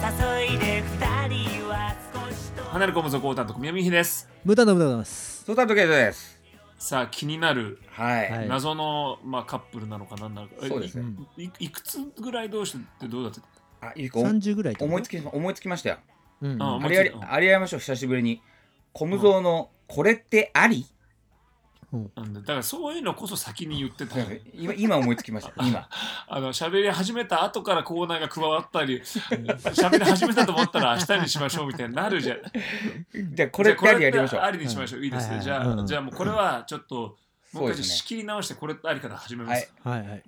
いで二人は少しと離れ込むぞコータンと小宮美秀です。 無駄な無駄です。 ソタトケイトです。 さあ気になるはい、 はい謎の、カップルなのかなんなのか。 そうですね。 いくつぐらい同士ってどうだった？ あ、いいか 30ぐらいと思いつきましたよ。 うんああれやりましょう、久しぶりに。コムゾーのこれってあり？ なんだからそういうのこそ先に言ってた。 今思いつきました。今喋り始めた後からコーナーが加わったり喋り始めたと思ったら明日にしましょうみたいになるじゃん。 じゃあこれってありやりましょう。 ありにしましょう。いいですね。 はいじゃあもうこれはちょっともう一回仕切り直してこれってありから始めます。 はいはい。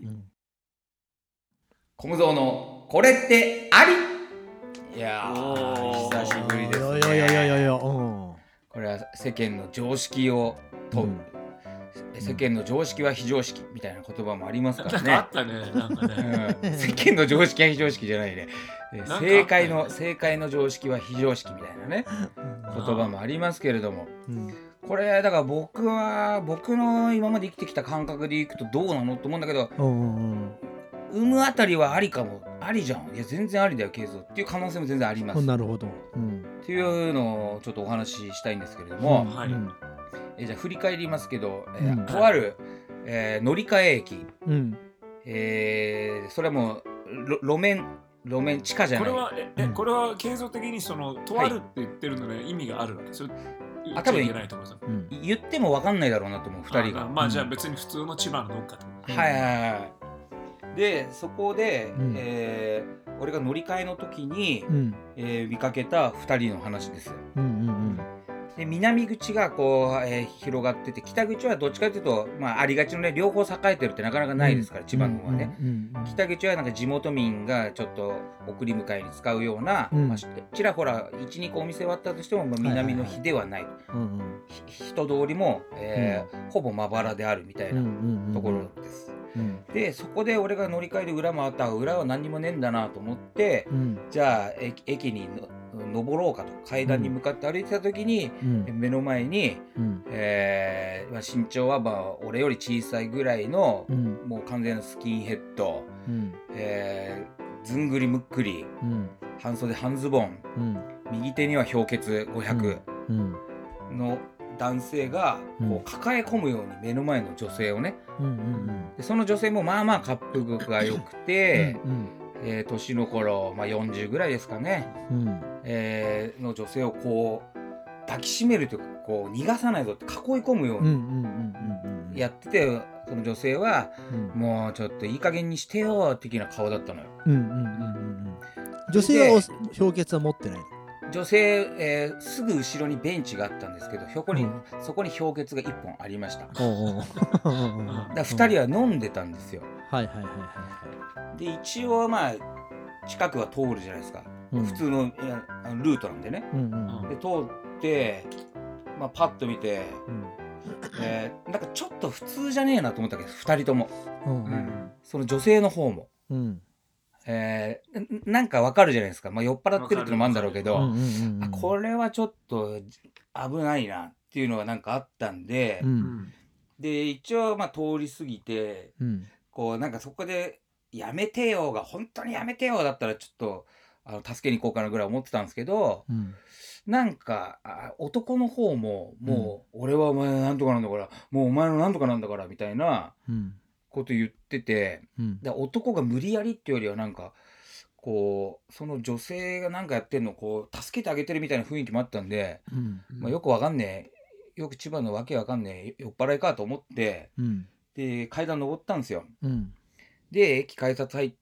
コムゾーのこれってあり？いやー久しぶりですね。これは世間の常識を問う。世間の常識は非常識みたいな言葉もありますからね。 なんかあったね。なんかね。 世間の常識は非常識じゃないね。正解の常識は非常識みたいなね言葉もありますけれども、これだから僕の今まで生きてきた感覚でいくとどうなのと思うんだけど、産むあたりはありかも。ありじゃん。いや全然ありだよケイゾっていう可能性も全然あります。 なるほど。 っていうのをちょっとお話ししたいんですけれども、 はい。 じゃあ振り返りますけど、とある、乗り換え駅、それはもう路面地下じゃない。 これは継続的にそのとあるって言ってるので意味があるわけ。それ言っちゃいけないと思います。 言っても分かんないだろうなと思う2人が。 じゃあ別に普通の千葉のどっかと。 はい。でそこで、俺が乗り換えの時に、見かけた2人の話です。で南口がこう、広がってて、北口はどっちかというと、ありがちのね、両方栄えてるってなかなかないですから、千葉の方はね。北口はなんか地元民がちょっと送り迎えに使うような、ちらほら 1,2 個お店はあったとしても、南の日ではない、人通りも、ほぼまばらであるみたいなところです。でそこで俺が乗り換えで裏回った裏は何にもねえんだなと思って、じゃあ駅に登ろうかと階段に向かって歩いてた時に、目の前に、身長は俺より小さいぐらいの、もう完全なスキンヘッド、ずんぐりむっくり、半袖半ズボン、右手には氷結500の男性がこう抱え込むように目の前の女性をね、でその女性もまあまあ滑腹が良くて、年の頃、40ぐらいですかね、の女性をこう抱きしめるというか、こう逃がさないぞって囲い込むようにやってて、その女性は、もうちょっといい加減にしてよ的な顔だったのよ。 女性は氷結は持ってないの？ 女性、すぐ後ろにベンチがあったんですけど、そこに氷結が1本ありました。だから2人は飲んでたんですよ。で一応近くは通るじゃないですか、普通のルートなんでね、で通ってパッと見て、なんかちょっと普通じゃねえなと思ったけど、2人とも、その女性の方も、なんかわかるじゃないですか、酔っ払ってるってのもあるんだろうけど、これはちょっと危ないなっていうのがなんかあったんで、で一応通り過ぎて、こうなんかそこでやめてよが本当にやめてよだったらちょっと助けに行こうかなぐらい思ってたんですけど、なんか男の方ももう、俺はお前なんとかなんだから、もうお前のなんとかなんだからみたいなこと言ってて、で男が無理やりっていうよりはなんかこうその女性がなんかやってんのをこう助けてあげてるみたいな雰囲気もあったんで、よくわかんねえ、よく千葉のわけわかんねえ酔っ払いかと思って、で階段登ったんですよ。で駅改札入って、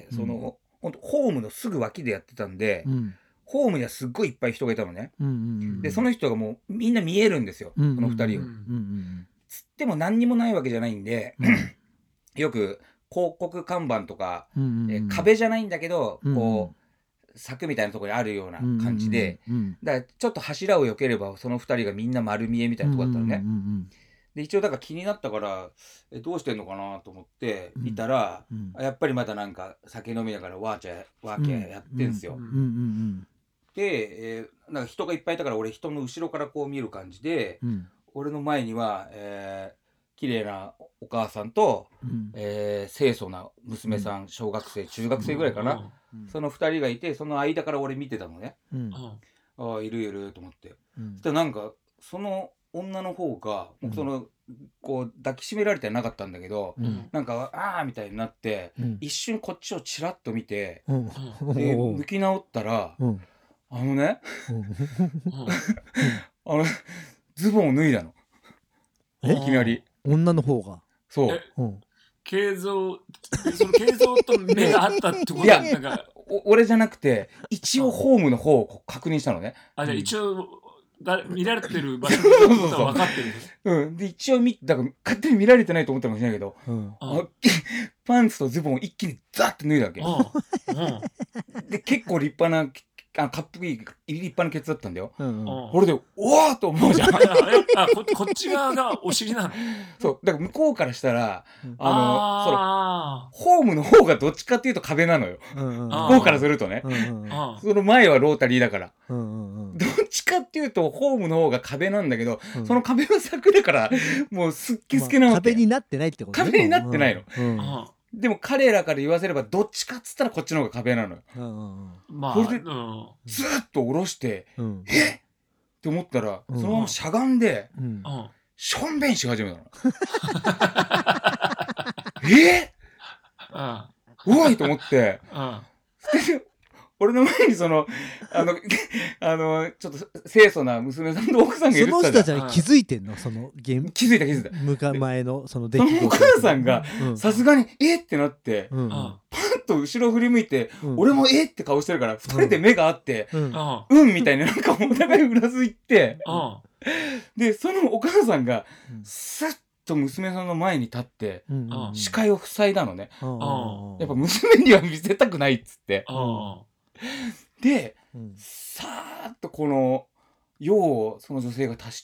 その本当ホームのすぐ脇でやってたんで、ホームにはすっごいいっぱい人がいたのね。でその人がもうみんな見えるんですよ、この2人を。つっても何にもないわけじゃないんで、よく広告看板とか、壁じゃないんだけど、こう柵みたいなところにあるような感じで、だからちょっと柱を避ければその2人がみんな丸見えみたいなとこだったのね。で一応だから気になったからどうしてんのかなと思って見たら、やっぱりまたなんか酒飲みながらワーキャーやってんすよ。で、なんか人がいっぱいいたから俺人の後ろからこう見る感じで、俺の前には、綺麗なお母さんと、清楚な娘さん、小学生中学生ぐらいかな、 その2人がいて、その間から俺見てたのね。ああいるいると思って、そしたらなんかその女の方がもうそのこう抱きしめられてなかったんだけど、なんかああみたいになって、一瞬こっちをチラッと見て、で向き直ったら、あのねズボンを脱いだの。いきなり女の方が。 そう。 慶三と目があったってことはなんか俺じゃなくて一応ホームの方を確認したのね。 じゃあ一応見られてる場所のことは分かってる。 で一応だから勝手に見られてないと思ったかもしれないけど、パンツとズボンを一気にザッと脱いだわけ。で結構立派なかっこいい立派なケツだったんだよ。これでおーと思うじゃん。 こっち側がお尻なの。 そうだから向こうからしたらそのホームの方がどっちかっていうと壁なのよ。向こうからするとね。その前はロータリーだから。どっちかっていうとホームの方が壁なんだけど、その壁の桜からもうすっけすけなわけ。 壁になってないってことね。 壁になってないの。でも彼らから言わせればどっちかっつったらこっちの方が壁なのよ。これでずっと下ろしてえっって思ったら、そのまましゃがんでしょんべんし始めたの。おいと思って、俺の前にそのちょっと清楚な娘さんと奥さんがいるって言ったじゃん。 その人たちは気づいてんの？その気づいた。 前のその出来事。 そのお母さんがさすがにってなって、パンと後ろ振り向いて、俺もって顔してるから、2人で目があって、みたいな、なんかお互いうなずいて、でそのお母さんがスッと娘さんの前に立って視界を塞いだのね。やっぱ娘には見せたくないっつって。で、さーっとこの用をその女性が足して、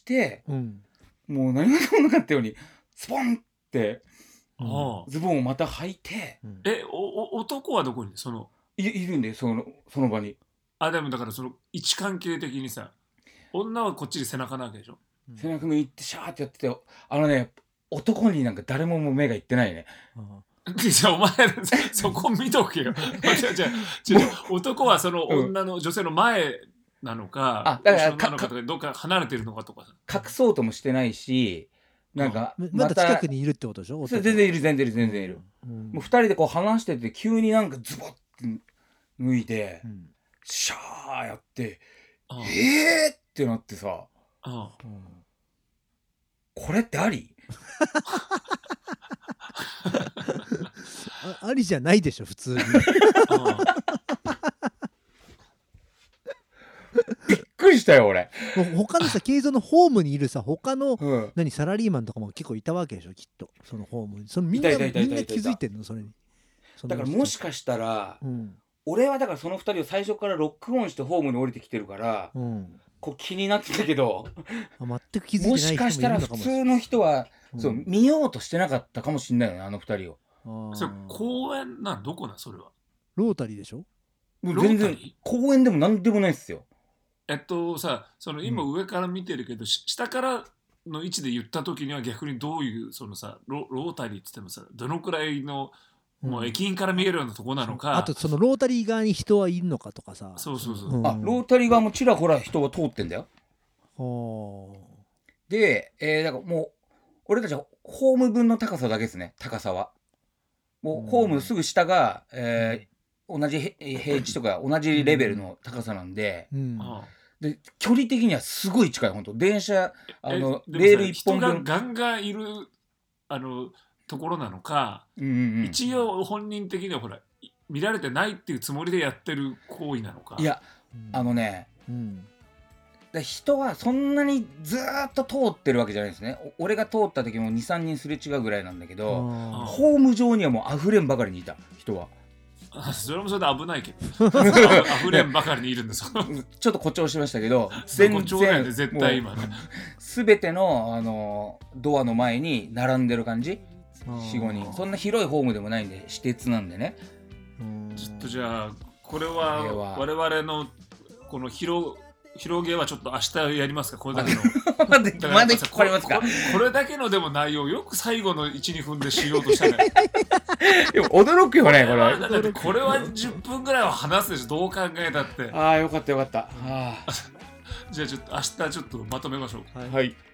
もう何事もなかったようにスポンってズボンをまた履いて、 男はどこにいるんでその場に。 でもだからその位置関係的にさ、女はこっちで背中なわけでしょ。 背中向いてシャーってやってて、男になんか誰も目がいってないね。 じゃあお前そこ見とけよ。男はその女性の前なのか、 だから後ろなのかとかどっか離れてるのかとか隠そうともしてないし、なんかまだ近くにいるってことでしょ。 全然いる。もう2人でこう話してて急になんかズボッて脱いで、シャーやってってなってさ、これってあり？ ありじゃないでしょ普通に。 びっくりしたよ俺。 他のさ、慶三のホームにいるさ他のサラリーマンとかも結構いたわけでしょきっと。そのホームにみんな気づいてんのそれに。 だからもしかしたら俺はだからその2人を最初からロックオンしてホームに降りてきてるからこう気になってたけど、 全く気づいてない人もいるのかも。 もしかしたら普通の人は見ようとしてなかったかもしれないよね、あの2人を。 それ公園どこそれは。 ロータリーでしょ。 全然公園でもなんでもないっすよ。 その今上から見てるけど、下からの位置で言った時には逆にどういうそのさロータリーって言ってもさどのくらいのもう駅員から見えるようなとこなのか、 あとそのロータリー側に人はいるのかとかさ。 そう、 ロータリー側もちらほら人が通ってんだよ。で、だからもう俺たちはホーム分の高さだけですね。高さはもうホームのすぐ下が、同じ平地とか同じレベルの高さなんで、で距離的にはすごい近い。本当電車レール一本分人がガンガンいるところなのか、一応本人的にはほら見られてないっていうつもりでやってる行為なのか。 いや人はそんなにずーっと通ってるわけじゃないですね。俺が通った時も 2,3 人すれ違うぐらいなんだけど、ホーム上にはもう溢れんばかりにいた人は。 それもそれで危ないけど溢れんばかりにいるんですよ。 ちょっと誇張しましたけど全然絶対今ね全ての、ドアの前に並んでる感じ。 4,5 人。そんな広いホームでもないんで私鉄なんでね。 ちょっとじゃあこれは我々のこの広広げはちょっと明日やりますか、これだけの。 まだ引っ張りますか。 これだけのでも内容、よく最後の1、2分でしようとしたね。 でも驚くよね、これ。 だってこれは10分ぐらいは話すでしょ、どう考えたって。 ああ、よかったよかった。 じゃあちょっと明日ちょっとまとめましょう。 はい。